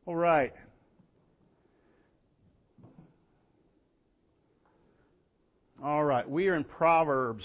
All right. All right. We are in Proverbs.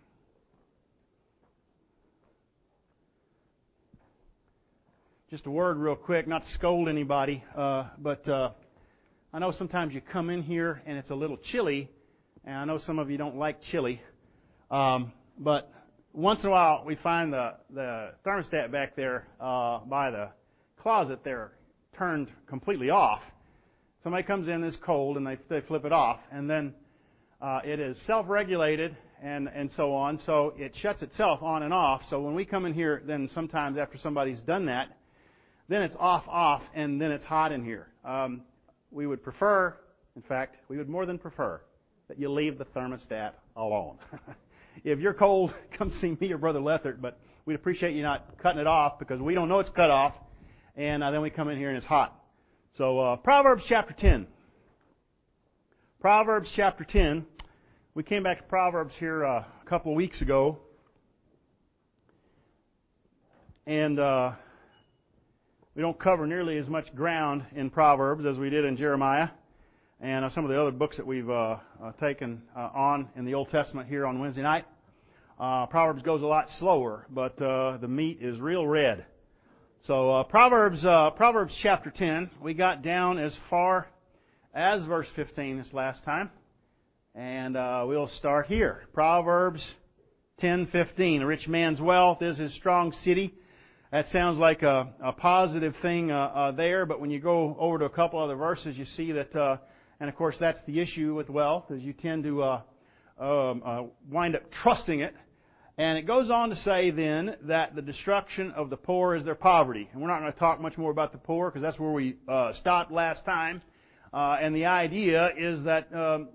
Just a word real quick, not to scold anybody, but I know sometimes you come in here and it's a little chilly, and I know some of you don't like chili, but once in a while we find the thermostat back there by the closet there turned completely off. Somebody comes in this cold and they flip it off, and then it is self-regulated and so on, so it shuts itself on and off. So when we come in here, then sometimes after somebody's done that, then it's off, and then it's hot in here. We would prefer, in fact, we would more than prefer that you leave the thermostat alone. If you're cold, come see me or Brother Lethert, but we'd appreciate you not cutting it off because we don't know it's cut off, and then we come in here and it's hot. So Proverbs chapter 10. Proverbs chapter 10. We came back to Proverbs here a couple of weeks ago, and we don't cover nearly as much ground in Proverbs as we did in Jeremiah and some of the other books that we've taken on in the Old Testament here on Wednesday night. Proverbs goes a lot slower, but the meat is real red. So Proverbs chapter 10, we got down as far as verse 15 this last time, and we'll start here. Proverbs 10:15. A rich man's wealth is his strong city. That sounds like a positive thing there, but when you go over to a couple other verses, you see that, and of course that's the issue with wealth, is you tend to wind up trusting it. And it goes on to say then that the destruction of the poor is their poverty. And we're not going to talk much more about the poor because that's where we stopped last time. And the idea is that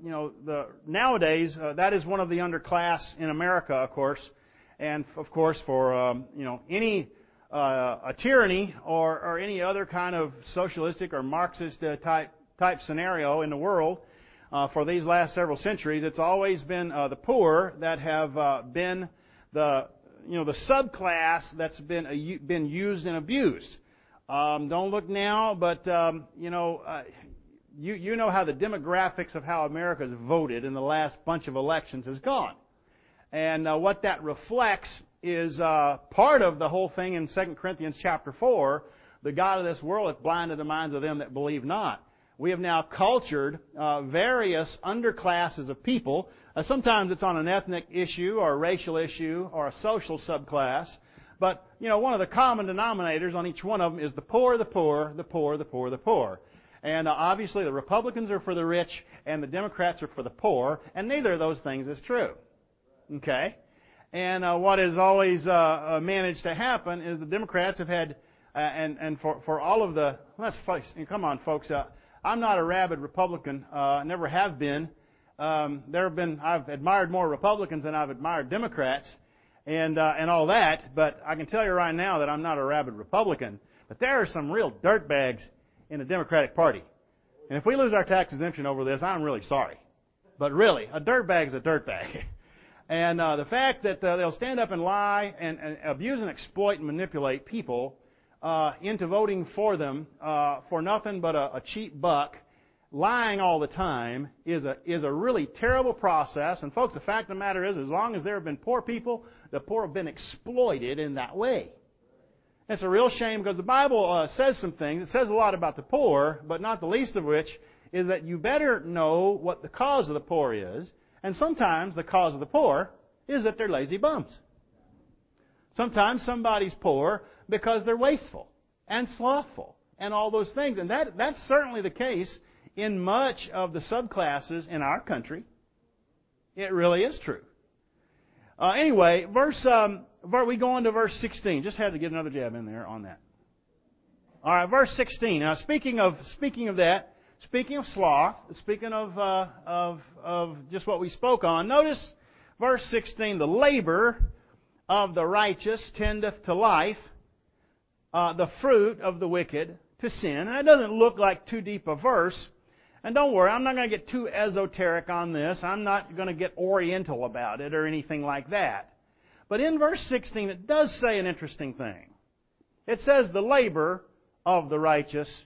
nowadays that is one of the underclass in America, of course, and of course for any a tyranny or any other kind of socialistic or Marxist type scenario in the world for these last several centuries, it's always been the poor that have been the subclass that's been used and abused. Don't look now, but you know how the demographics of how America's voted in the last bunch of elections has gone, and what that reflects is part of the whole thing in 2 Corinthians chapter 4. The God of this world hath blinded the minds of them that believe not. We have now cultured various underclasses of people. Sometimes it's on an ethnic issue or a racial issue or a social subclass. But, one of the common denominators on each one of them is the poor, the poor, the poor, the poor, the poor. And obviously the Republicans are for the rich and the Democrats are for the poor. And neither of those things is true. Okay? And what has always managed to happen is the Democrats have had, and for all of the, let's face, come on folks, I'm not a rabid Republican, never have been. I've admired more Republicans than I've admired Democrats, and all that. But I can tell you right now that I'm not a rabid Republican. But there are some real dirtbags in the Democratic Party, and if we lose our tax exemption over this, I'm really sorry. But really, a dirtbag's a dirtbag. And the fact that they'll stand up and lie and abuse and exploit and manipulate people into voting for them for nothing but a cheap buck, lying all the time, is a really terrible process. And folks, the fact of the matter is, as long as there have been poor people, the poor have been exploited in that way. It's a real shame because the Bible says some things. It says a lot about the poor, but not the least of which is that you better know what the cause of the poor is. And sometimes the cause of the poor is that they're lazy bums. Sometimes somebody's poor because they're wasteful and slothful and all those things. And that's certainly the case in much of the subclasses in our country. It really is true. Anyway, we go on to verse 16. Just had to get another jab in there on that. All right, verse 16. Now, speaking of that, speaking of sloth, speaking of just what we spoke on, notice verse 16, the labor of the righteous tendeth to life, the fruit of the wicked to sin. And that doesn't look like too deep a verse. And don't worry, I'm not going to get too esoteric on this. I'm not going to get oriental about it or anything like that. But in verse 16, it does say an interesting thing. It says, the labor of the righteous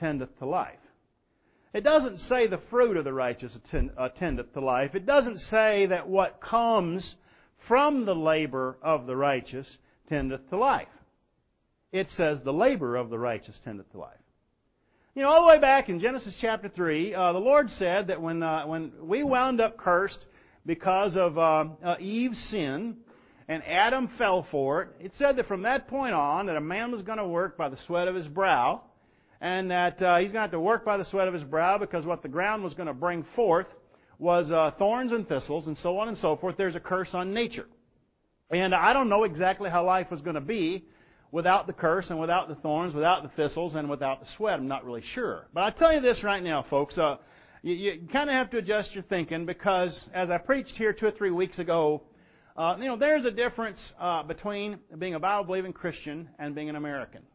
tendeth to life. It doesn't say the fruit of the righteous tendeth to life. It doesn't say that what comes from the labor of the righteous tendeth to life. It says the labor of the righteous tendeth to life. You know, all the way back in Genesis chapter 3, the Lord said that when we wound up cursed because of Eve's sin, and Adam fell for it, it said that from that point on that a man was going to work by the sweat of his brow, and that he's going to have to work by the sweat of his brow because what the ground was going to bring forth was thorns and thistles and so on and so forth. There's a curse on nature. And I don't know exactly how life was going to be without the curse and without the thorns, without the thistles, and without the sweat. I'm not really sure. But I tell you this right now, folks, you kind of have to adjust your thinking because as I preached here 2 or 3 weeks ago, there's a difference between being a Bible-believing Christian and being an American.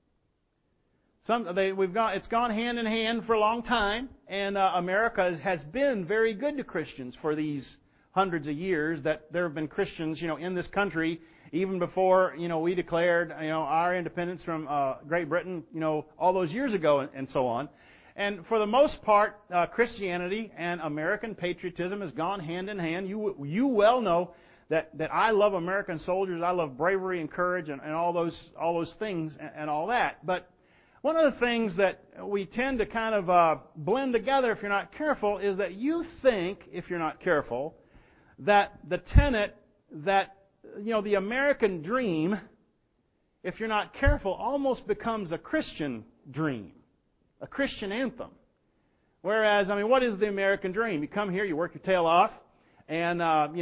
It's gone hand in hand for a long time, and America has been very good to Christians for these hundreds of years. That there have been Christians, in this country even before we declared our independence from Great Britain, all those years ago, and so on. And for the most part, Christianity and American patriotism has gone hand in hand. You well know that I love American soldiers. I love bravery and courage and all those things and all that. But one of the things that we tend to kind of blend together if you're not careful is that you think, if you're not careful, that the tenet that, the American dream, if you're not careful, almost becomes a Christian dream, a Christian anthem. Whereas, what is the American dream? You come here, you work your tail off, and,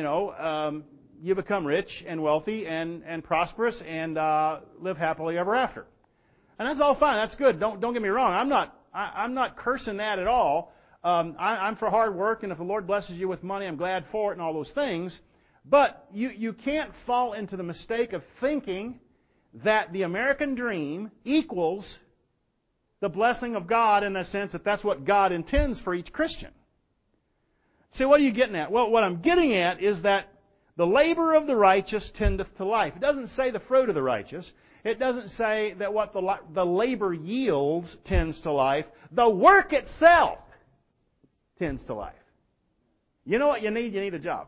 you become rich and wealthy and prosperous and live happily ever after. And that's all fine. That's good. Don't get me wrong. I'm not cursing that at all. I'm for hard work, and if the Lord blesses you with money, I'm glad for it and all those things. But you can't fall into the mistake of thinking that the American dream equals the blessing of God in the sense that that's what God intends for each Christian. See, what are you getting at? Well, what I'm getting at is that the labor of the righteous tendeth to life. It doesn't say the fruit of the righteous. It doesn't say that what the labor yields tends to life. The work itself tends to life. You know what you need? You need a job.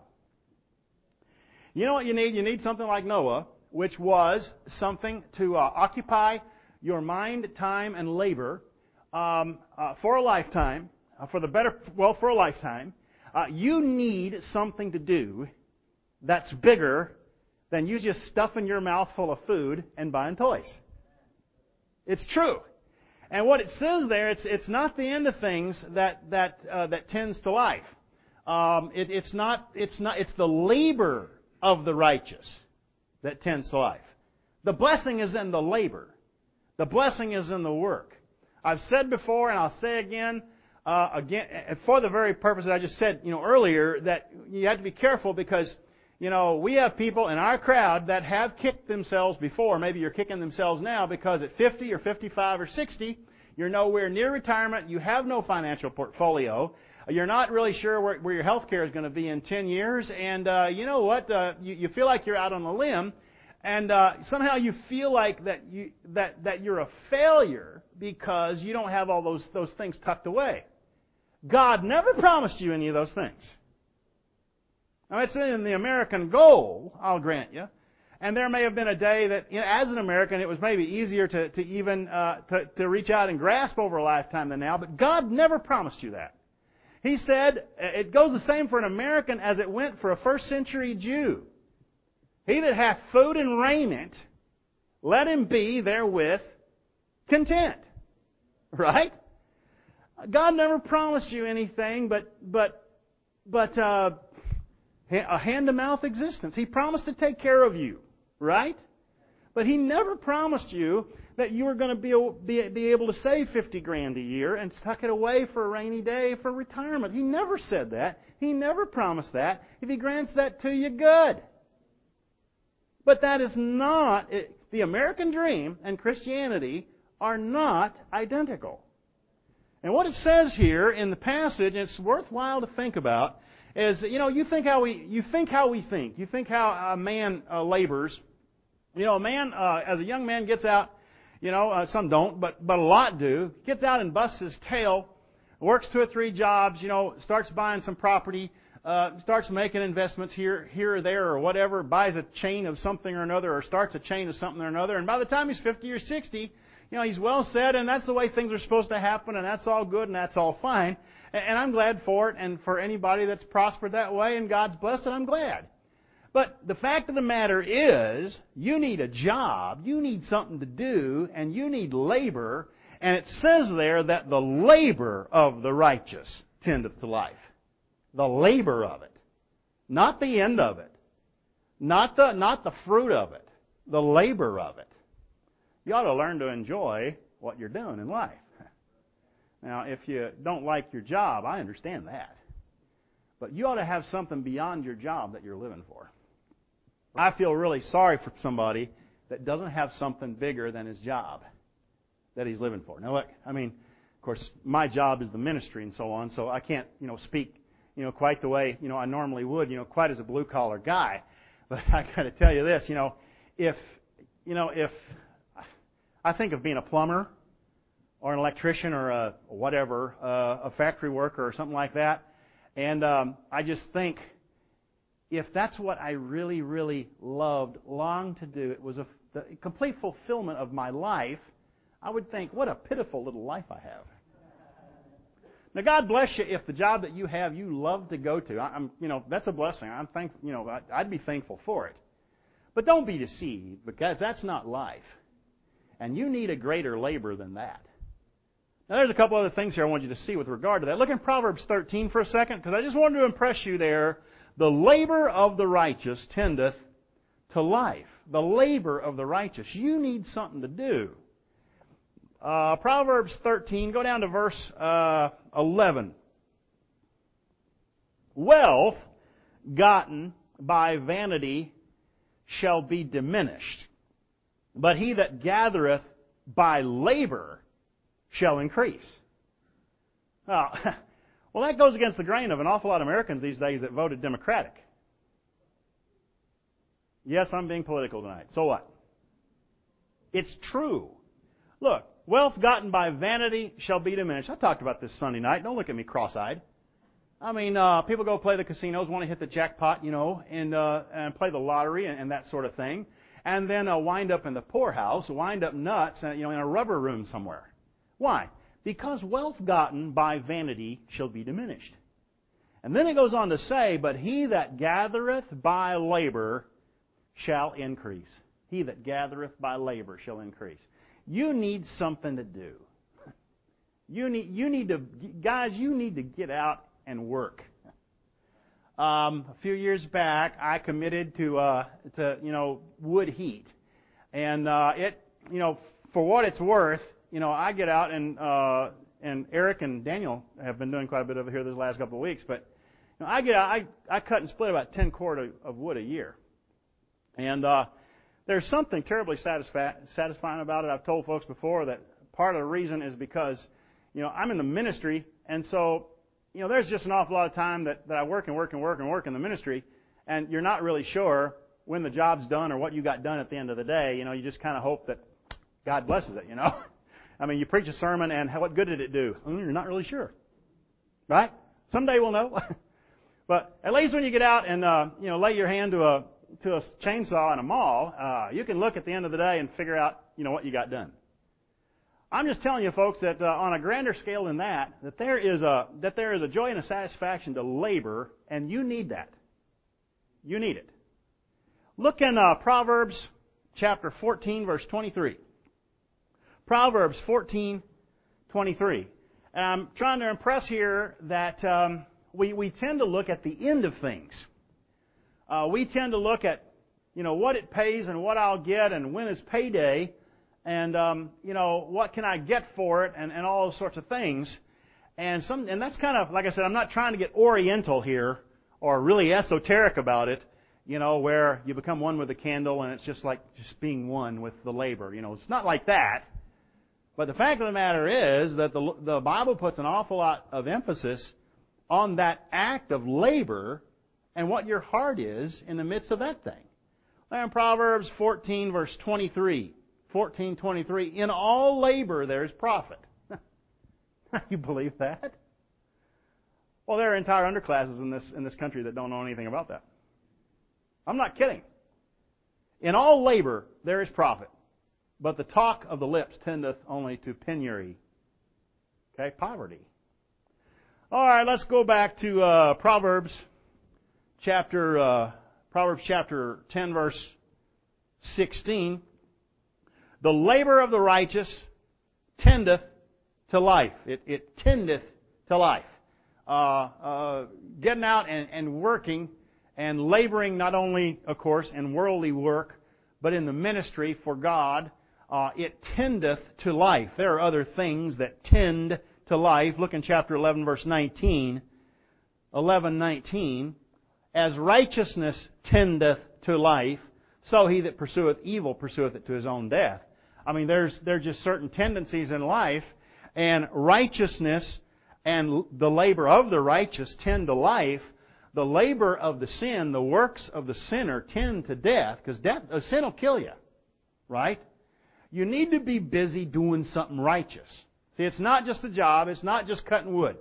You know what you need? You need something like Noah, which was something to occupy your mind, time, and labor for a lifetime, for a lifetime. You need something to do that's bigger than you just stuffing your mouth full of food and buying toys. It's true. And what it says there, it's not the end of things that tends to life. It's the labor of the righteous that tends to life. The blessing is in the labor. The blessing is in the work. I've said before, and I'll say again, for the very purpose that I just said, earlier, that you have to be careful because, we have people in our crowd that have kicked themselves before. Maybe you're kicking themselves now because at 50 or 55 or 60, you're nowhere near retirement. You have no financial portfolio. You're not really sure where your health care is going to be in 10 years. And you know what? You feel like you're out on a limb. And somehow you feel like that you're a failure because you don't have all those things tucked away. God never promised you any of those things. Now, it's in the American goal, I'll grant you. And there may have been a day that, as an American, it was maybe easier to even to reach out and grasp over a lifetime than now. But God never promised you that. He said it goes the same for an American as it went for a first century Jew. He that hath food and raiment, let him be therewith content. Right? God never promised you anything but a hand-to-mouth existence. He promised to take care of you, right? But He never promised you that you were going to be able to save $50,000 a year and tuck it away for a rainy day for retirement. He never said that. He never promised that. If He grants that to you, good. But that is not... The American dream and Christianity are not identical. And what it says here in the passage, it's worthwhile to think about, is, you think how we think. You think how a man labors. A man, as a young man gets out, Some don't, but a lot do. Gets out and busts his tail, works 2 or 3 jobs, starts buying some property, starts making investments here or there or whatever, buys a chain of something or another, or starts a chain of something or another, and by the time he's 50 or 60, he's well set, and that's the way things are supposed to happen, and that's all good, and that's all fine. And I'm glad for it, and for anybody that's prospered that way, and God's blessed, and I'm glad. But the fact of the matter is, you need a job, you need something to do, and you need labor, and it says there that the labor of the righteous tendeth to life. The labor of it. Not the end of it. Not the fruit of it. The labor of it. You ought to learn to enjoy what you're doing in life. Now, if you don't like your job, I understand that. But you ought to have something beyond your job that you're living for. I feel really sorry for somebody that doesn't have something bigger than his job that he's living for. Now, look, of course, my job is the ministry and so on, so I can't, speak, quite the way, I normally would, quite as a blue-collar guy. But I got to tell you this, if I think of being a plumber or an electrician or a factory worker or something like that, and I just think if that's what I really, really longed to do, it was the complete fulfillment of my life, I would think, what a pitiful little life I have. Now, God bless you if the job that you have you love to go to. That's a blessing. I'm thankful. I'd be thankful for it. But don't be deceived, because that's not life. And you need a greater labor than that. Now, there's a couple other things here I want you to see with regard to that. Look in Proverbs 13 for a second, because I just wanted to impress you there. The labor of the righteous tendeth to life. The labor of the righteous. You need something to do. Proverbs 13, go down to verse 11. Wealth gotten by vanity shall be diminished, but he that gathereth by labor shall increase. Well, that goes against the grain of an awful lot of Americans these days that voted Democratic. Yes, I'm being political tonight. So what? It's true. Look, wealth gotten by vanity shall be diminished. I talked about this Sunday night. Don't look at me cross-eyed. People go play the casinos, want to hit the jackpot, and play the lottery and that sort of thing, and then wind up in the poorhouse, wind up nuts, in a rubber room somewhere. Why? Because wealth gotten by vanity shall be diminished. And then it goes on to say, but he that gathereth by labor shall increase. He that gathereth by labor shall increase. You need something to do. You need to get out and work. A few years back, I committed to wood heat, and for what it's worth, I get out and Eric and Daniel have been doing quite a bit over here this last couple of weeks, but I get out, I cut and split about 10 cord of wood a year, and there's something terribly satisfying about it. I've told folks before that part of the reason is because, I'm in the ministry, and so, there's just an awful lot of time that I work in the ministry, and you're not really sure when the job's done or what you got done at the end of the day. You just kind of hope that God blesses it, you preach a sermon, and what good did it do? You're not really sure. Right? Someday we'll know. But at least when you get out and, lay your hand to a chainsaw in a mall, you can look at the end of the day and figure out, what you got done. I'm just telling you, folks, that on a grander scale than that there is a joy and a satisfaction to labor, and you need that. You need it. Look in Proverbs chapter 14, verse 23. Proverbs 14:23. I'm trying to impress here that we tend to look at the end of things. We tend to look at, what it pays and what I'll get and when is payday and, what can I get for it and all those sorts of things. And that's kind of, like I said, I'm not trying to get oriental here or really esoteric about it, where you become one with the candle and it's just like just being one with the labor. It's not like that. But the fact of the matter is that the Bible puts an awful lot of emphasis on that act of labor and what your heart is in the midst of that thing. Now in Proverbs 14, verse 23. 14:23, in all labor there is profit. You believe that? Well, there are entire underclasses in this country that don't know anything about that. I'm not kidding. In all labor there is profit, but the talk of the lips tendeth only to penury. Okay, poverty. All right, let's go back to Proverbs chapter 10, verse 16. The labor of the righteous tendeth to life. It tendeth to life. Getting out and working and laboring not only, of course, in worldly work, but in the ministry for God, it tendeth to life. There are other things that tend to life. Look in chapter 11, verse 19. 11:19. As righteousness tendeth to life, so he that pursueth evil pursueth it to his own death. I mean, there's just certain tendencies in life, and righteousness and the labor of the righteous tend to life. The labor of the sin, the works of the sinner tend to death, because sin will kill you, right? You need to be busy doing something righteous. See, it's not just a job. It's not just cutting wood.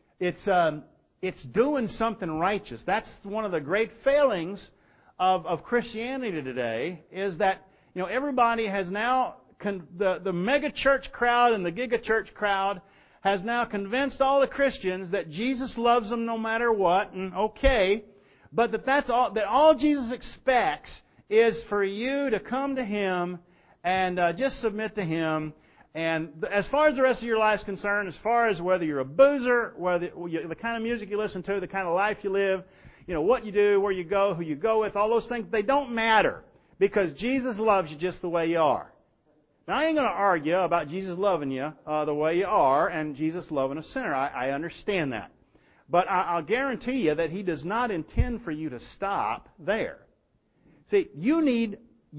It's doing something righteous. That's one of the great failings of Christianity today, is that, you know, everybody has now, the mega church crowd and the giga church crowd has now convinced all the Christians that Jesus loves them no matter what, and okay, but that all Jesus expects is for you to come to Him and just submit to Him. And as far as the rest of your life is concerned, as far as whether you're a boozer, the kind of music you listen to, the kind of life you live, you know, what you do, where you go, who you go with, all those things, they don't matter, because Jesus loves you just the way you are. Now, I ain't going to argue about Jesus loving you the way you are and Jesus loving a sinner. I understand that. But I'll guarantee you that He does not intend for you to stop there. See, you need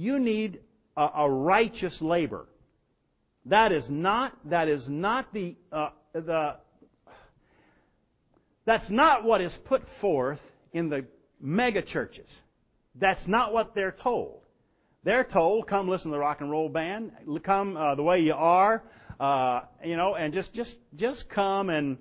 a righteous labor. That's not what is put forth in the mega churches. That's not what they're told. They're told, come listen to the rock and roll band, come the way you are, and just come and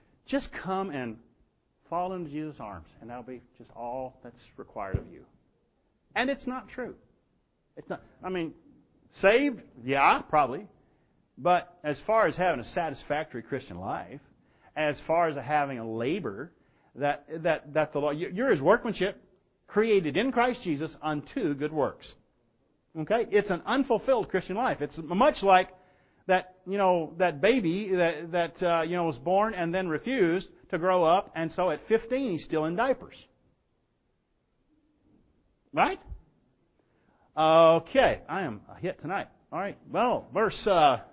fall into Jesus' arms, and that'll be just all that's required of you. And it's not true. It's not. I mean, saved, yeah, probably. But as far as having a satisfactory Christian life, as far as having a labor that the Lord, you're His workmanship, created in Christ Jesus unto good works. Okay, it's an unfulfilled Christian life. It's much like that baby that was born and then refused to grow up, and so at 15 he's still in diapers. Right? Okay, I am a hit tonight. All right. Well, verse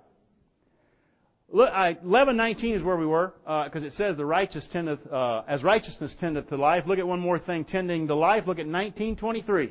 11:19 is where we were, because it says the righteous tendeth as righteousness tendeth to life. Look at one more thing tending to life. Look at 19:23.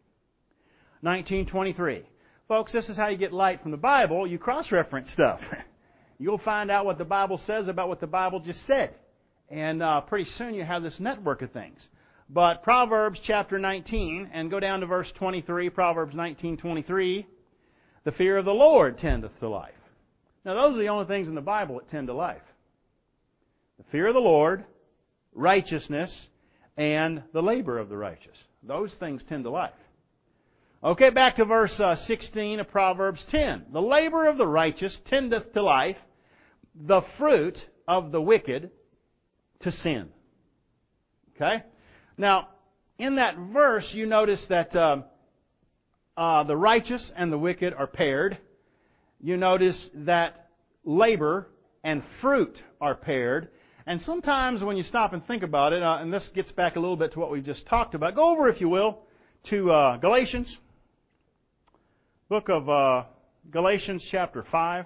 19:23. Folks, this is how you get light from the Bible. You cross-reference stuff. You'll find out what the Bible says about what the Bible just said. And pretty soon you have this network of things. But Proverbs chapter 19, and go down to verse 23, Proverbs 19:23. The fear of the Lord tendeth to life. Now those are the only things in the Bible that tend to life. The fear of the Lord, righteousness, and the labor of the righteous. Those things tend to life. Okay, back to verse 16 of Proverbs 10. The labor of the righteous tendeth to life, the fruit of the wicked to sin. Okay? Now, in that verse, you notice that the righteous and the wicked are paired. You notice that labor and fruit are paired. And sometimes when you stop and think about it, and this gets back a little bit to what we've just talked about, go over, if you will, to Galatians. Book of Galatians chapter 5.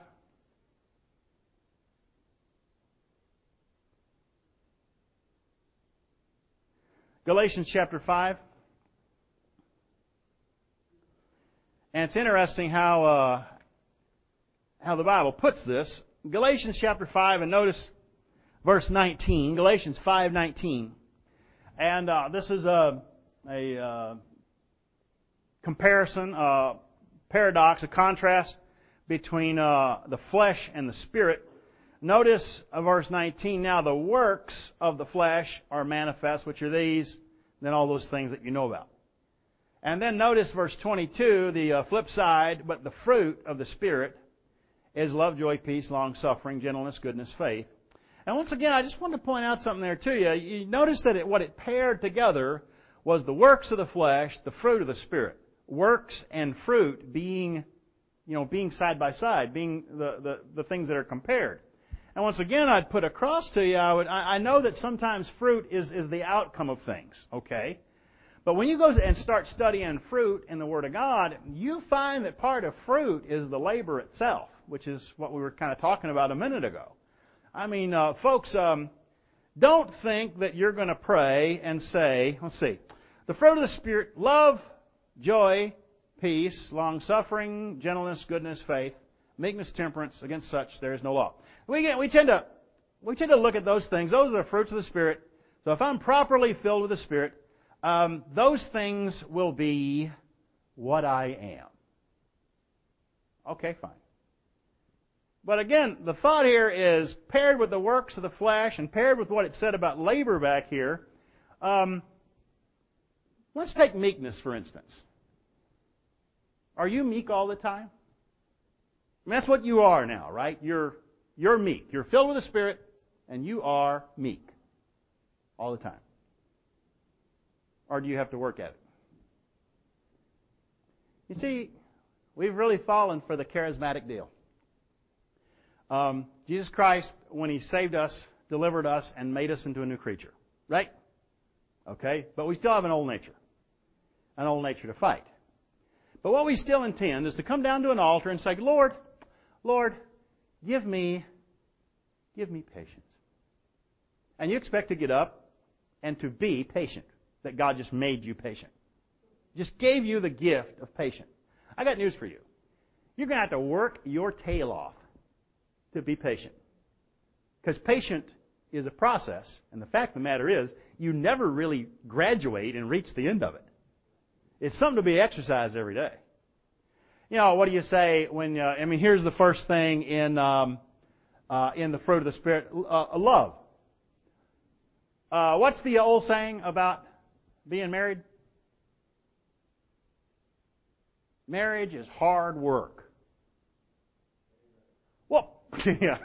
Galatians chapter 5. And it's interesting how the Bible puts this. Galatians chapter 5, and notice verse 19. Galatians 5:19. And this is a comparison paradox, a contrast between the flesh and the Spirit. Notice verse 19, now the works of the flesh are manifest, which are these, then all those things that you know about. And then notice verse 22, the flip side, but the fruit of the Spirit is love, joy, peace, long-suffering, gentleness, goodness, faith. And once again, I just wanted to point out something there to you. You notice that what it paired together was the works of the flesh, the fruit of the Spirit. Works and fruit being side by side, being the things that are compared. And once again, I'd put across to you, I know that sometimes fruit is the outcome of things, okay? But when you go and start studying fruit in the Word of God, you find that part of fruit is the labor itself, which is what we were kind of talking about a minute ago. I mean, folks, don't think that you're going to pray and say, let's see, the fruit of the Spirit, love, joy, peace, long-suffering, gentleness, goodness, faith, meekness, temperance. Against such there is no law. We tend to look at those things. Those are the fruits of the Spirit. So if I'm properly filled with the Spirit, those things will be what I am. Okay, fine. But again, the thought here is paired with the works of the flesh and paired with what it said about labor back here. Let's take meekness, for instance. Are you meek all the time? I mean, that's what you are now, right? You're meek. You're filled with the Spirit, and you are meek all the time. Or do you have to work at it? You see, we've really fallen for the charismatic deal. Jesus Christ, when He saved us, delivered us, and made us into a new creature. Right? Okay? But we still have an old nature. An old nature to fight. But what we still intend is to come down to an altar and say, Lord, give me patience. And you expect to get up and to be patient. That God just made you patient. Just gave you the gift of patience. I got news for you. You're going to have to work your tail off to be patient. Because patient is a process, and the fact of the matter is, you never really graduate and reach the end of it. It's something to be exercised every day. You know, what do you say when, here's the first thing in the fruit of the Spirit, love. What's the old saying about being married? Marriage is hard work. Well, yeah.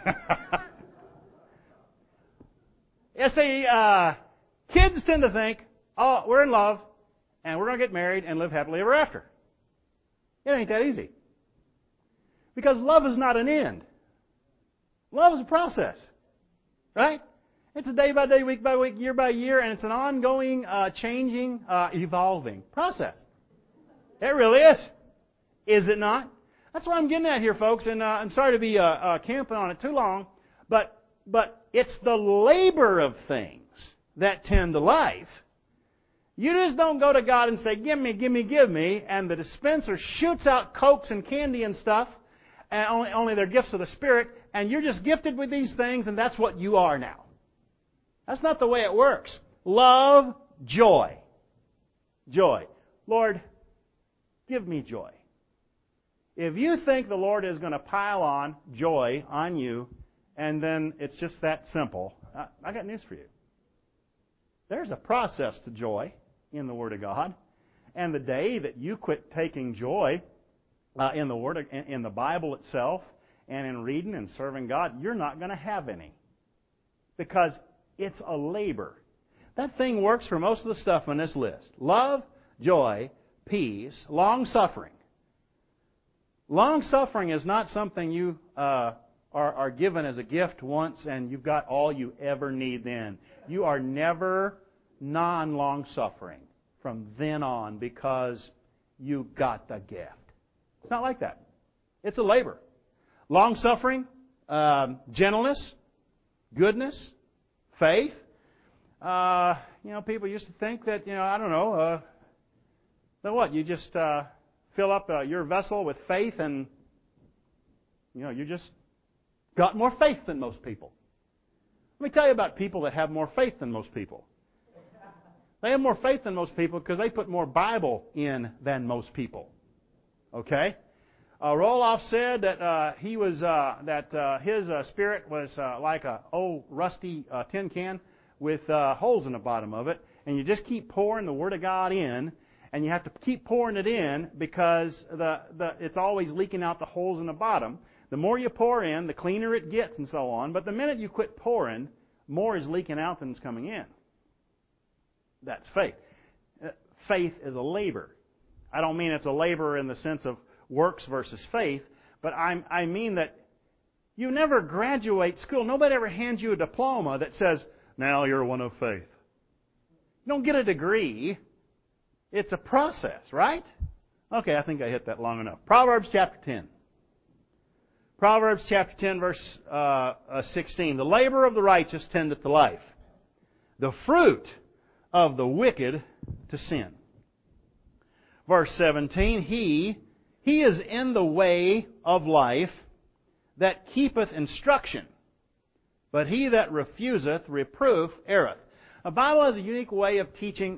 See, kids tend to think, oh, we're in love, and we're going to get married and live happily ever after. It ain't that easy. Because love is not an end. Love is a process. Right? It's a day by day, week by week, year by year, and it's an ongoing, changing, evolving process. It really is. Is it not? That's what I'm getting at here, folks, and I'm sorry to be camping on it too long, but it's the labor of things that tend to life. You just don't go to God and say, give me, give me, give me, and the dispenser shoots out Cokes and candy and stuff, and only they're gifts of the Spirit, and you're just gifted with these things, and that's what you are now. That's not the way it works. Love, joy. Joy. Lord, give me joy. If you think the Lord is going to pile on joy on you, and then it's just that simple, I got news for you. There's a process to joy in the Word of God. And the day that you quit taking joy in the Word, in the Bible itself, and in reading and serving God, you're not going to have any. Because it's a labor. That thing works for most of the stuff on this list. Love, joy, peace, long-suffering. Long-suffering is not something you are given as a gift once and you've got all you ever need then. You are never non-long-suffering from then on because you got the gift. It's not like that. It's a labor. Long-suffering, gentleness, goodness, faith. People used to think that, that what? You just fill up your vessel with faith and, you just got more faith than most people. Let me tell you about people that have more faith than most people. They have more faith than most people because they put more Bible in than most people. Okay? Roloff said that his spirit was like a old rusty tin can with holes in the bottom of it, and you just keep pouring the Word of God in, and you have to keep pouring it in because it's always leaking out the holes in the bottom. The more you pour in, the cleaner it gets, and so on. But the minute you quit pouring, more is leaking out than is coming in. That's faith. Faith is a labor. I don't mean it's a labor in the sense of works versus faith, but I mean that you never graduate school. Nobody ever hands you a diploma that says, now you're one of faith. You don't get a degree. It's a process, right? Okay, I think I hit that long enough. Proverbs chapter 10. Proverbs chapter 10, verse 16. The labor of the righteous tendeth to life, the fruit of the wicked to sin. Verse 17. He is in the way of life that keepeth instruction, but he that refuseth reproof erreth. The Bible has a unique way of teaching.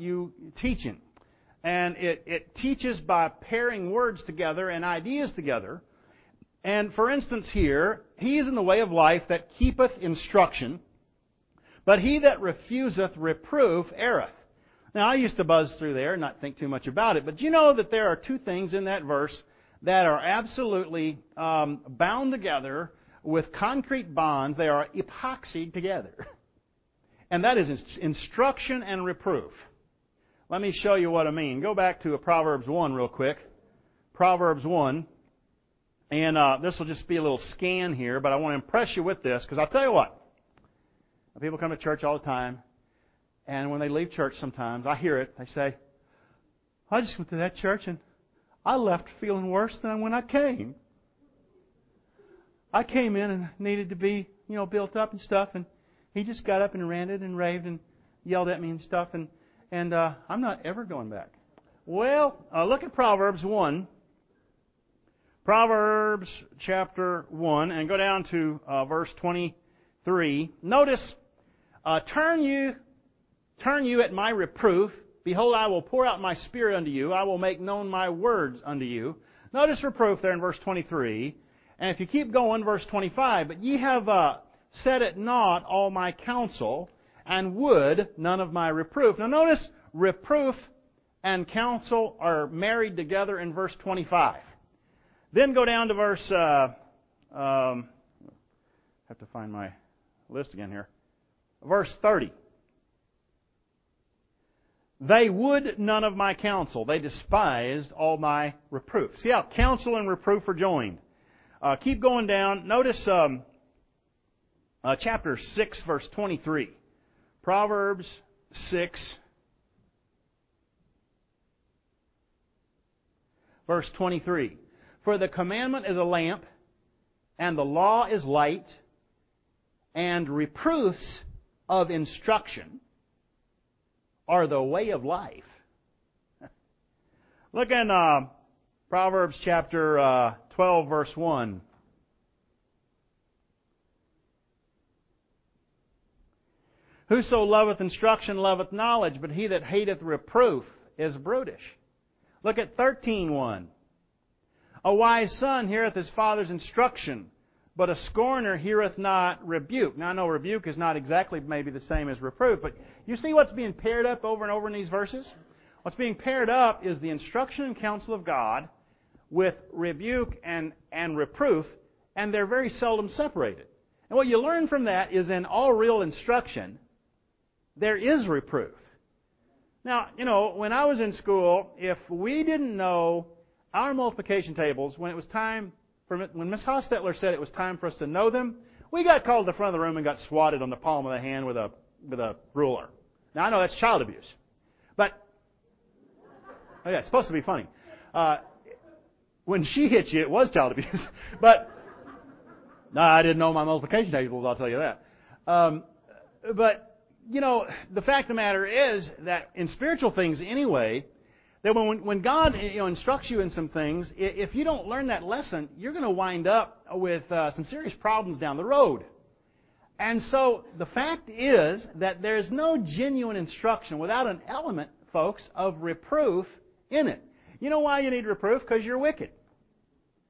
And it teaches by pairing words together and ideas together. And for instance here, he is in the way of life that keepeth instruction, but he that refuseth reproof erreth. Now, I used to buzz through there and not think too much about it, but you know that there are two things in that verse that are absolutely bound together with concrete bonds. They are epoxied together. And that is instruction and reproof. Let me show you what I mean. Go back to Proverbs 1 real quick. Proverbs 1. And this will just be a little scan here, but I want to impress you with this, because I'll tell you what. People come to church all the time, and when they leave church sometimes, I hear it. They say, I just went to that church, and I left feeling worse than when I came. I came in and needed to be, built up and stuff, and he just got up and ranted and raved and yelled at me and stuff, and I'm not ever going back. Well, look at Proverbs 1. Proverbs chapter 1, and go down to verse 23. Notice, turn you at my reproof. Behold, I will pour out my spirit unto you. I will make known my words unto you. Notice reproof there in verse 23. And if you keep going, verse 25. But ye have set at naught all my counsel, and would none of my reproof. Now notice, reproof and counsel are married together in verse 25. Then go down to verse, have to find my list again here. Verse 30. They would none of my counsel. They despised all my reproof. See how counsel and reproof are joined. Keep going down. Notice chapter 6, verse 23. Proverbs 6, verse 23. For the commandment is a lamp, and the law is light, and reproofs of instruction are the way of life. Look in Proverbs chapter 12, verse 1. Whoso loveth instruction loveth knowledge, but he that hateth reproof is brutish. Look at 13:1. A wise son heareth his father's instruction, but a scorner heareth not rebuke. Now I know rebuke is not exactly maybe the same as reproof, but you see what's being paired up over and over in these verses? What's being paired up is the instruction and counsel of God with rebuke and reproof, and they're very seldom separated. And what you learn from that is in all real instruction, there is reproof. Now, when I was in school, if we didn't know our multiplication tables, when Miss Hostetler said it was time for us to know them, we got called to the front of the room and got swatted on the palm of the hand with a ruler. Now, I know that's child abuse. But, it's supposed to be funny. When she hit you, it was child abuse. But, no, I didn't know my multiplication tables, I'll tell you that. But, the fact of the matter is that in spiritual things anyway, that when God instructs you in some things, if you don't learn that lesson, you're going to wind up with some serious problems down the road. And so the fact is that there's no genuine instruction without an element, folks, of reproof in it. You know why you need reproof? Because you're wicked.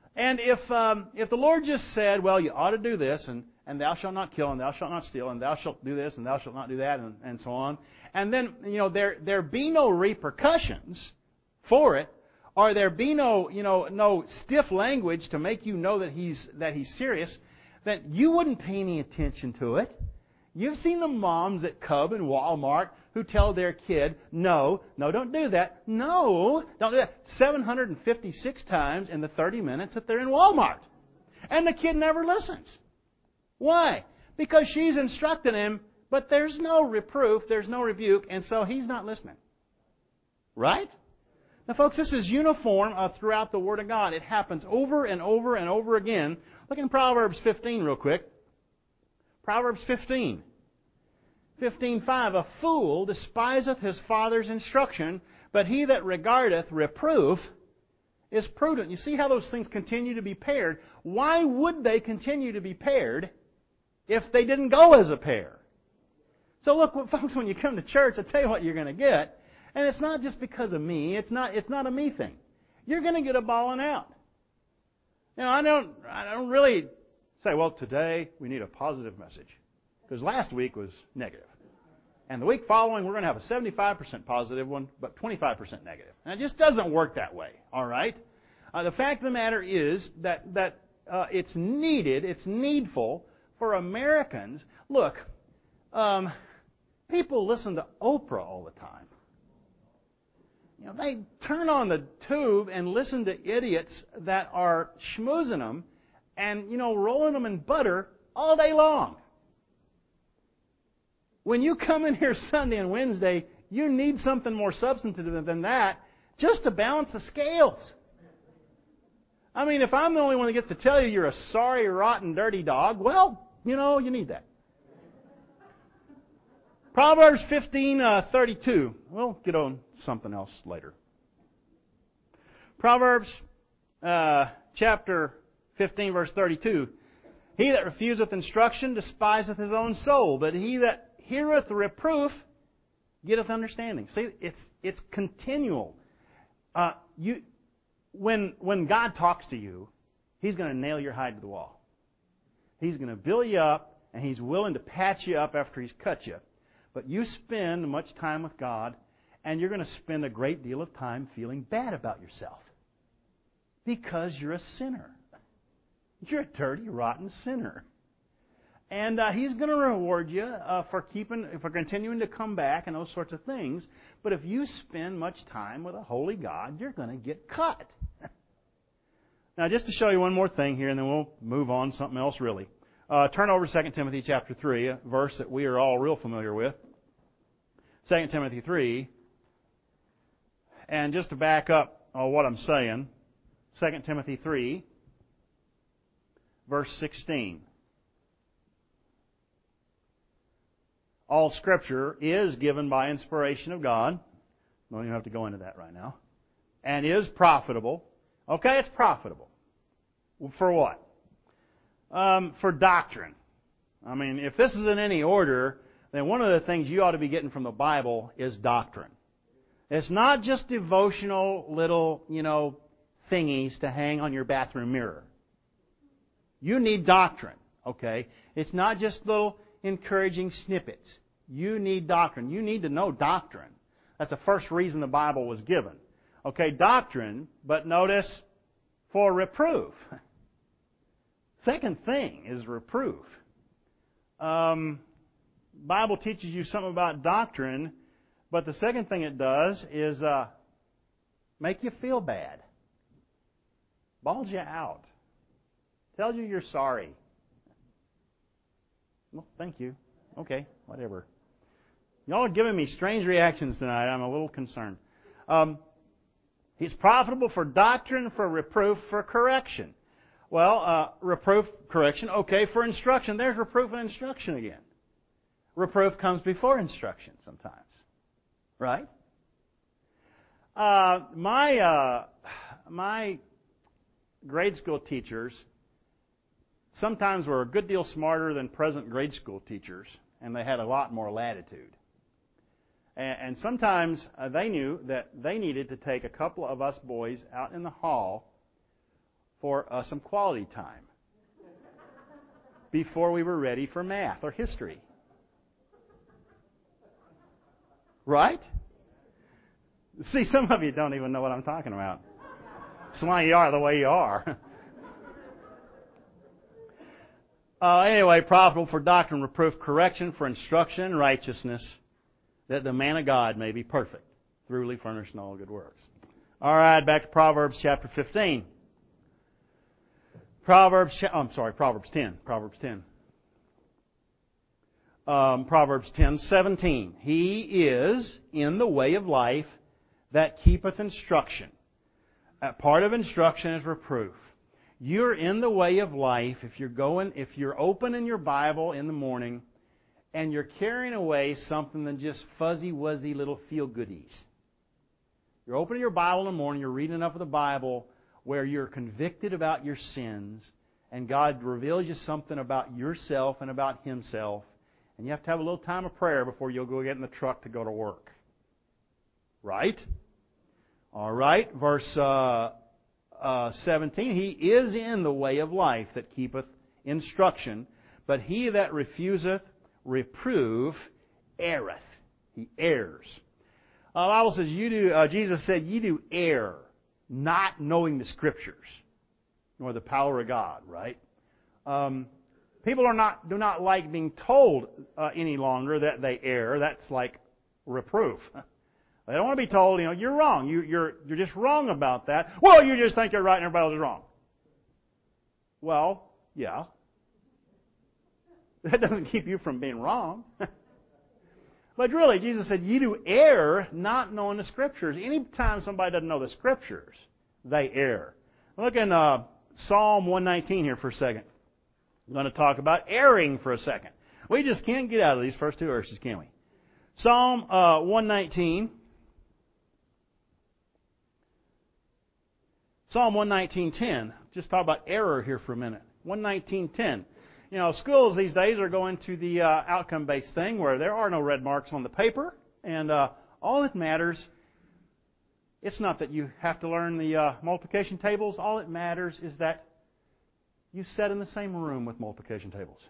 And if the Lord just said, well, you ought to do this, and thou shalt not kill, and thou shalt not steal, and thou shalt do this, and thou shalt not do that, and so on, and then there be no repercussions for it, or there be no stiff language to make you know that he's serious, then you wouldn't pay any attention to it. You've seen the moms at Cub and Walmart who tell their kid, no, don't do that. No, don't do that. 756 times in the 30 minutes that they're in Walmart. And the kid never listens. Why? Because she's instructing him, but there's no reproof, there's no rebuke, and so he's not listening. Right? Now, folks, this is uniform throughout the Word of God. It happens over and over and over again. Look in Proverbs 15 real quick. Proverbs 15. 15:5, a fool despiseth his father's instruction, but he that regardeth reproof is prudent. You see how those things continue to be paired. Why would they continue to be paired if they didn't go as a pair? So look, folks, when you come to church, I tell you what you're going to get. And it's not just because of me. It's not a me thing. You're going to get a bawling out. I don't really say, well, today we need a positive message. Because last week was negative. And the week following, we're going to have a 75% positive one, but 25% negative. And it just doesn't work that way, all right? The fact of the matter is that it's needed, it's needful for Americans. Look, people listen to Oprah all the time. They turn on the tube and listen to idiots that are schmoozing them and, rolling them in butter all day long. When you come in here Sunday and Wednesday, you need something more substantive than that just to balance the scales. I mean, if I'm the only one that gets to tell you you're a sorry, rotten, dirty dog, well, you need that. Proverbs 15:32. We'll get on something else later. Proverbs chapter 15, verse 32. He that refuseth instruction despiseth his own soul, but he that heareth reproof getteth understanding. See, it's continual. When God talks to you, He's going to nail your hide to the wall. He's going to build you up, and He's willing to patch you up after He's cut you. But you spend much time with God, and you're going to spend a great deal of time feeling bad about yourself. Because you're a sinner. You're a dirty, rotten sinner. And He's going to reward you for continuing to come back and those sorts of things. But if you spend much time with a holy God, you're going to get cut. Now, just to show you one more thing here, and then we'll move on to something else really. Turn over to 2 Timothy chapter 3, a verse that we are all real familiar with. 2 Timothy 3. And just to back up what I'm saying, 2 Timothy 3, verse 16. All Scripture is given by inspiration of God. Don't even have to go into that right now. And is profitable. Okay, it's profitable. For what? For doctrine. I mean, if this is in any order, then one of the things you ought to be getting from the Bible is doctrine. It's not just devotional little, thingies to hang on your bathroom mirror. You need doctrine, okay? It's not just little encouraging snippets. You need doctrine. You need to know doctrine. That's the first reason the Bible was given. Okay, doctrine, but notice, for reproof. Second thing is reproof. Bible teaches you something about doctrine, but the second thing it does is make you feel bad. Balls you out. Tells you you're sorry. Well, thank you. Okay, whatever. Y'all are giving me strange reactions tonight. I'm a little concerned. He's profitable for doctrine, for reproof, for correction. Well, reproof, correction, okay, for instruction. There's reproof and instruction again. Reproof comes before instruction sometimes. Right? My grade school teachers sometimes were a good deal smarter than present grade school teachers, and they had a lot more latitude. And sometimes they knew that they needed to take a couple of us boys out in the hall for some quality time before we were ready for math or history. Right? See, some of you don't even know what I'm talking about. That's why you are the way you are. Anyway, profitable for doctrine, reproof, correction, for instruction in righteousness, that the man of God may be perfect, thoroughly furnished in all good works. All right, back to Proverbs chapter 15. Proverbs 10. Proverbs 10:17. He is in the way of life that keepeth instruction. Part of instruction is reproof. You're in the way of life if you're opening your Bible in the morning and you're carrying away something than just fuzzy-wuzzy little feel-goodies. You're opening your Bible in the morning, you're reading enough of the Bible where you're convicted about your sins and God reveals you something about yourself and about Himself, and you have to have a little time of prayer before you'll go get in the truck to go to work. Right? All right. Verse 17. He is in the way of life that keepeth instruction, but he that refuseth reproof erreth. He errs. The Bible says Jesus said, "Ye do err, not knowing the Scriptures, nor the power of God." Right? People do not like being told any longer that they err. That's like reproof. They don't want to be told, you're wrong. You're just wrong about that. Well, you just think you're right and everybody else is wrong. Well, yeah. That doesn't keep you from being wrong. But really, Jesus said, "Ye do err, not knowing the Scriptures." Anytime somebody doesn't know the Scriptures, they err. Look in Psalm 119 here for a second. I'm going to talk about erring for a second. We just can't get out of these first two verses, can we? Psalm 119. Psalm 119:10. Just talk about error here for a minute. 119:10. Schools these days are going to the outcome-based thing where there are no red marks on the paper, and all that matters, it's not that you have to learn the multiplication tables. All that matters is that you sat in the same room with multiplication tables.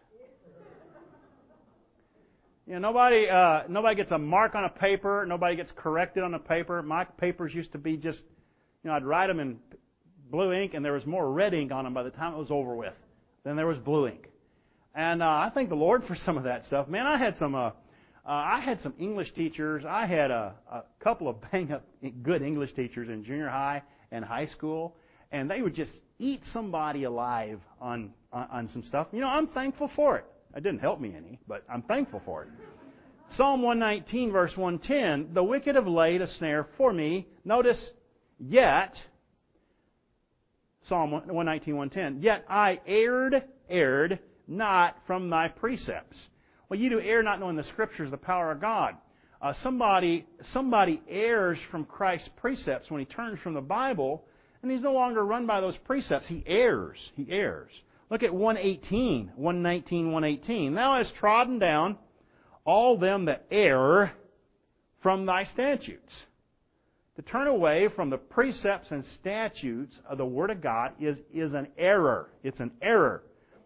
Nobody gets a mark on a paper. Nobody gets corrected on a paper. My papers used to be just, I'd write them in blue ink, and there was more red ink on them by the time it was over with than there was blue ink. And I thank the Lord for some of that stuff. Man, I had some English teachers. I had a couple of bang-up good English teachers in junior high and high school, and they would just eat somebody alive on some stuff. I'm thankful for it. It didn't help me any, but I'm thankful for it. Psalm 119, verse 110, "The wicked have laid a snare for me." Notice, yet, Psalm 119, 110, "Yet I erred not from thy precepts." Well, you do err not knowing the Scriptures, the power of God. Somebody errs from Christ's precepts when he turns from the Bible, and he's no longer run by those precepts. He errs. Look at 119, 118. "Thou hast trodden down all them that err from thy statutes." To turn away from the precepts and statutes of the Word of God is an error. It's an error.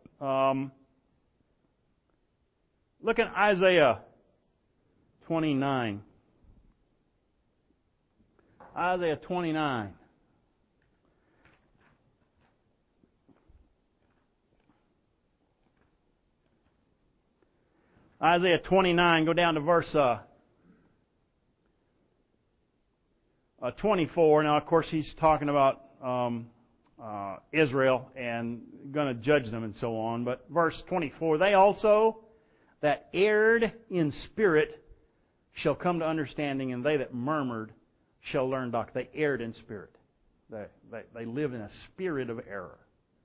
Look at Isaiah 29. Isaiah 29. Isaiah 29, go down to verse 24. Now, of course, he's talking about Israel and going to judge them and so on. But verse 24, "They also that erred in spirit shall come to understanding, and they that murmured shall learn doctrine." They erred in spirit. They lived in a spirit of error.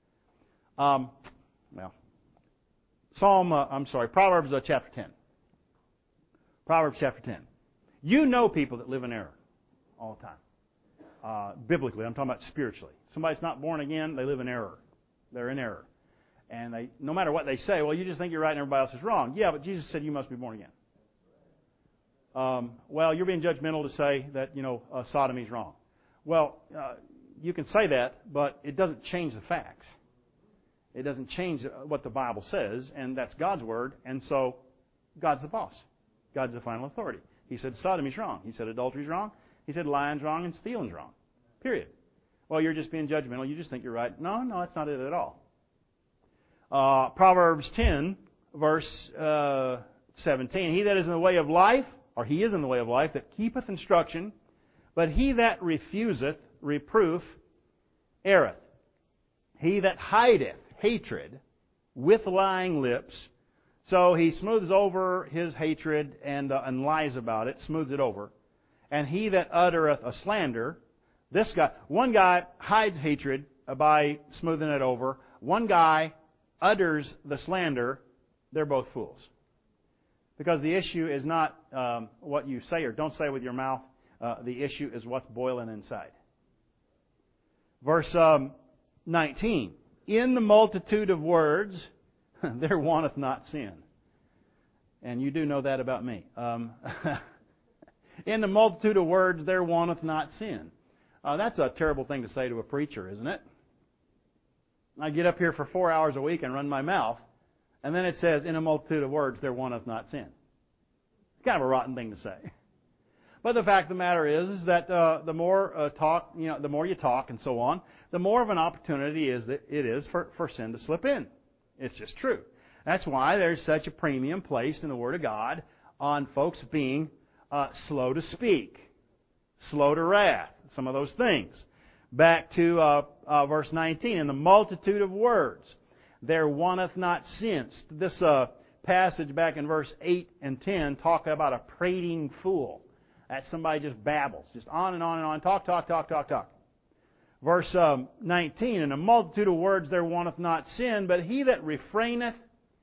Proverbs chapter 10. Proverbs chapter 10. People that live in error all the time. Biblically, I'm talking about spiritually. Somebody's not born again, they live in error. They're in error. And no matter what they say, well, you just think you're right and everybody else is wrong. Yeah, but Jesus said you must be born again. Well, you're being judgmental to say that, sodomy's wrong. Well, you can say that, but it doesn't change the facts. It doesn't change what the Bible says, and that's God's Word, and so God's the boss. God's the final authority. He said sodomy's wrong. He said adultery's wrong. He said lying's wrong and stealing's wrong. Period. Well, you're just being judgmental. You just think you're right. No, that's not it at all. Proverbs 10, verse 17. He that is in the way of life, or he is in the way of life, that keepeth instruction, but he that refuseth reproof erreth. He that hideth hatred with lying lips, so he smooths over his hatred and lies about it, smooths it over. And he that uttereth a slander, one guy hides hatred by smoothing it over. One guy utters the slander. They're both fools. Because the issue is not what you say or don't say with your mouth. The issue is what's boiling inside. Verse 19. In the multitude of words, there wanteth not sin. And you do know that about me. In the multitude of words, there wanteth not sin. That's a terrible thing to say to a preacher, isn't it? I get up here for 4 hours a week and run my mouth, and then it says, in a multitude of words, there wanteth not sin. It's kind of a rotten thing to say. But the fact of the matter is that the more talk, the more you talk and so on, the more of an opportunity it is for sin to slip in. It's just true. That's why there's such a premium placed in the Word of God on folks being slow to speak, slow to wrath, some of those things. Back to verse 19, in the multitude of words, there wanteth not sin. This passage back in verse 8 and 10 talk about a prating fool. That's somebody just babbles, just on and on and on, talk. Verse 19, in a multitude of words there wanteth not sin, but he that refraineth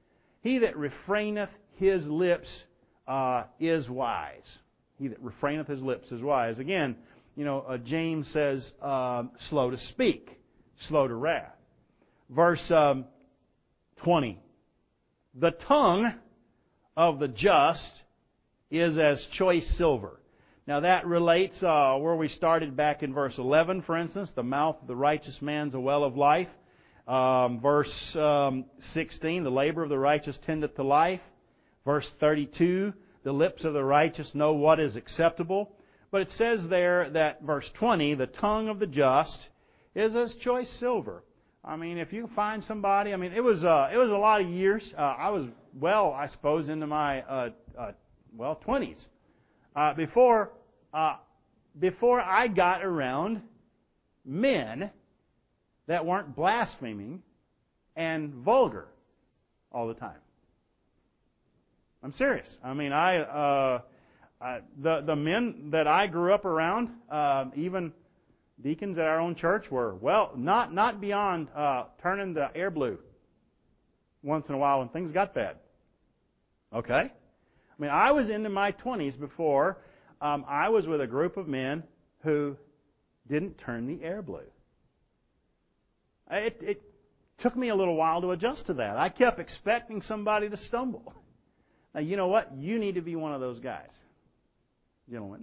his lips is wise. He that refraineth his lips is wise. Again, James says, slow to speak, slow to wrath. Verse 20, the tongue of the just is as choice silver. Now that relates where we started back in verse 11, for instance. The mouth of the righteous man's a well of life. Verse 16, the labor of the righteous tendeth to life. Verse 32, the lips of the righteous know what is acceptable. But it says there that, verse 20, the tongue of the just is as choice silver. I mean, if you find somebody, it was a lot of years. I was, I suppose, into my 20s. Before I got around men that weren't blaspheming and vulgar all the time. I'm serious. The men that I grew up around, even deacons at our own church, were not beyond turning the air blue once in a while when things got bad. Okay? I was into my 20s before I was with a group of men who didn't turn the air blue. It took me a little while to adjust to that. I kept expecting somebody to stumble. Now, you know what? You need to be one of those guys, gentlemen.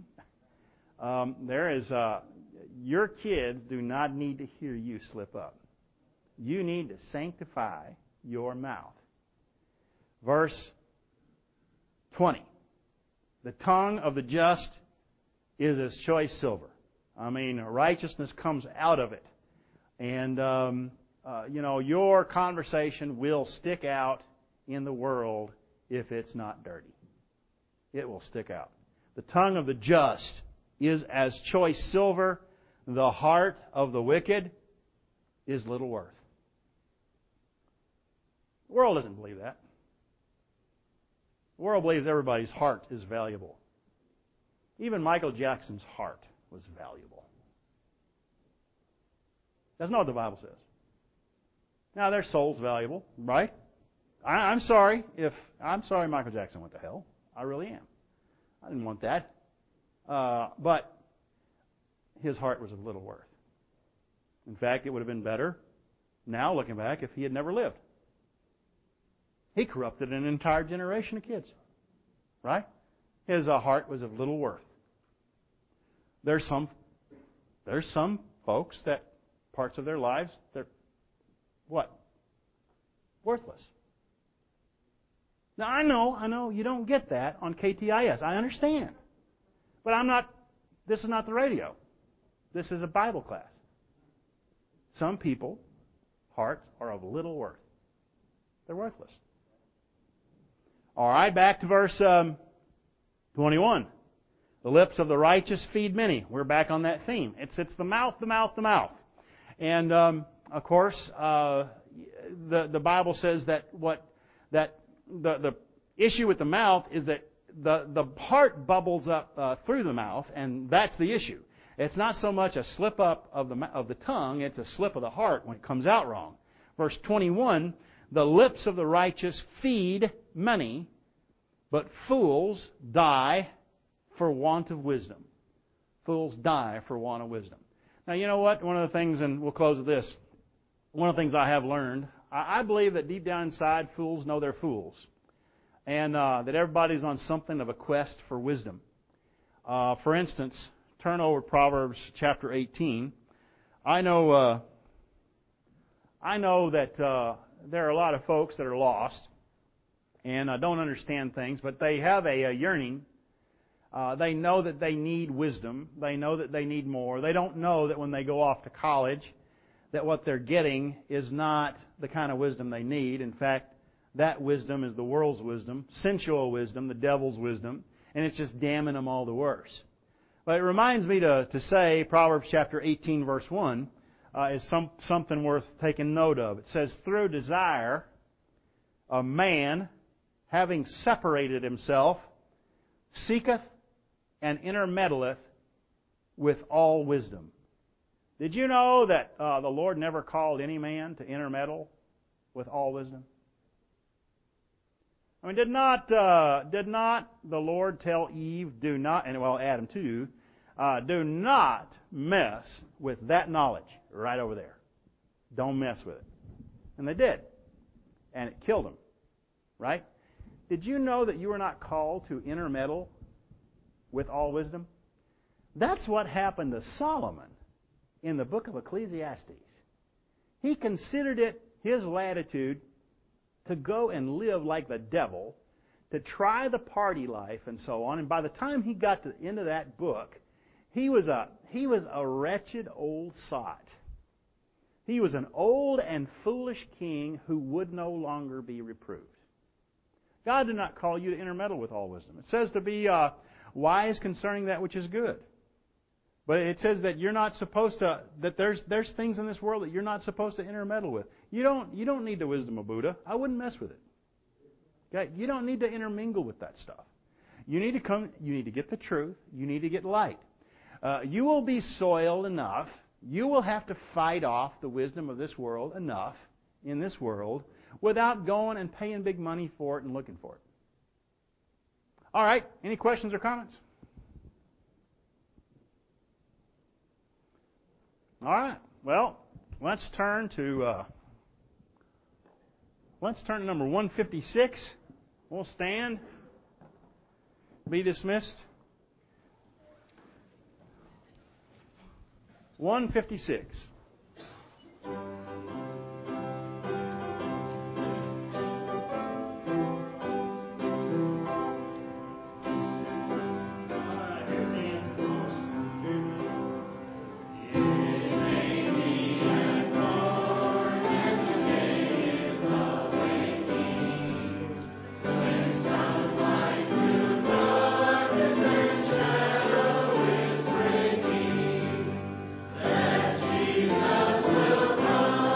Your kids do not need to hear you slip up. You need to sanctify your mouth. Verse 20. The tongue of the just is as choice silver. Righteousness comes out of it. And, your conversation will stick out in the world if it's not dirty. It will stick out. The tongue of the just is as choice silver. The heart of the wicked is little worth. The world doesn't believe that. The world believes everybody's heart is valuable. Even Michael Jackson's heart was valuable. That's not what the Bible says. Now, their soul's valuable, right? I'm sorry Michael Jackson went to hell. I really am. I didn't want that. But his heart was of little worth. In fact, it would have been better, now looking back, if he had never lived. He corrupted an entire generation of kids. Right? His heart was of little worth. There's some folks that parts of their lives, they're what? Worthless. Now, I know you don't get that on KTIS. I understand. But this is not the radio. This is a Bible class. Some people, hearts are of little worth. They're worthless. All right, back to verse 21. The lips of the righteous feed many. We're back on that theme. It's the mouth, the mouth, the mouth. And, of course, the Bible says that the issue with the mouth is that the heart bubbles up through the mouth, and that's the issue. It's not so much a slip up of the tongue, it's a slip of the heart when it comes out wrong. Verse 21, the lips of the righteous feed many, but fools die for want of wisdom. Fools die for want of wisdom. Now, you know what? One of the things, and we'll close with this, one of the things I have learned, I believe that deep down inside, fools know they're fools. And that everybody's on something of a quest for wisdom. For instance, turn over to Proverbs chapter 18. I know that there are a lot of folks that are lost and don't understand things, but they have a yearning. They know that they need wisdom. They know that they need more. They don't know that when they go off to college that what they're getting is not the kind of wisdom they need. In fact, that wisdom is the world's wisdom, sensual wisdom, the devil's wisdom, and it's just damning them all the worse. But it reminds me to say Proverbs chapter 18, verse 1 is something worth taking note of. It says, through desire, a man, having separated himself, seeketh and intermeddleth with all wisdom. Did you know that the Lord never called any man to intermeddle with all wisdom? I mean, did not the Lord tell Eve, do not, and well, Adam too, do not mess with that knowledge right over there. Don't mess with it. And they did. And it killed them. Right? Did you know that you were not called to intermeddle with all wisdom? That's what happened to Solomon in the book of Ecclesiastes. He considered it his latitude to go and live like the devil, to try the party life and so on. And by the time he got to the end of that book, he was a wretched old sot. He was an old and foolish king who would no longer be reproved. God did not call you to intermeddle with all wisdom. It says to be wise concerning that which is good. But it says that you're not supposed to, that there's things in this world that you're not supposed to intermeddle with. You don't need the wisdom of Buddha. I wouldn't mess with it. Okay? You don't need to intermingle with that stuff. You need to get the truth. You need to get light. You will be soiled enough. You will have to fight off the wisdom of this world enough in this world without going and paying big money for it and looking for it. All right. Any questions or comments? All right. Well, let's turn to number 156. We'll stand. Be dismissed. 156. Jesus will come.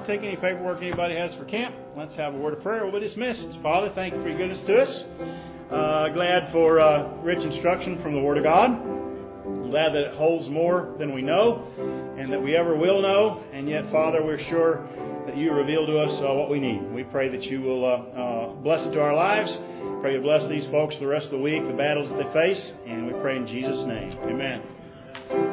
take any paperwork anybody has for camp. Let's have a word of prayer. We'll be dismissed. Father, thank you for your goodness to us. Glad for rich instruction from the Word of God. I'm glad that it holds more than we know and that we ever will know. And yet, Father, we're sure that you reveal to us what we need. We pray that you will bless it to our lives. Pray you bless these folks for the rest of the week, the battles that they face. And we pray in Jesus' name. Amen.